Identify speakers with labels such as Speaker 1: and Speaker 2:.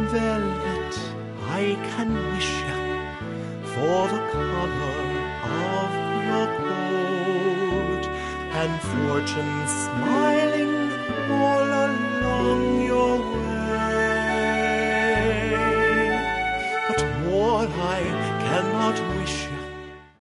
Speaker 1: velvet I can wish you for the color of your coat, and fortune smile